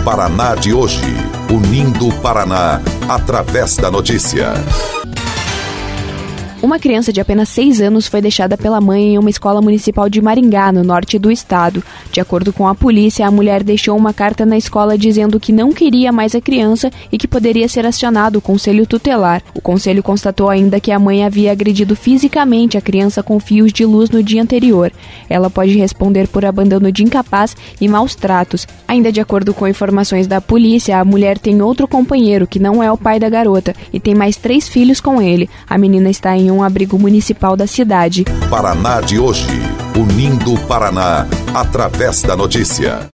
Paraná de hoje, unindo o Paraná através da notícia. Uma criança de apenas 6 anos foi deixada pela mãe em uma escola municipal de Maringá, no norte do estado. De acordo com a polícia, a mulher deixou uma carta na escola dizendo que não queria mais a criança e que poderia ser acionado o conselho tutelar. O conselho constatou ainda que a mãe havia agredido fisicamente a criança com fios de luz no dia anterior. Ela pode responder por abandono de incapaz e maus tratos. Ainda de acordo com informações da polícia, a mulher tem outro companheiro que não é o pai da garota e tem mais 3 filhos com ele. A menina está em um abrigo municipal da cidade. Paraná de hoje, unindo o Paraná através da notícia.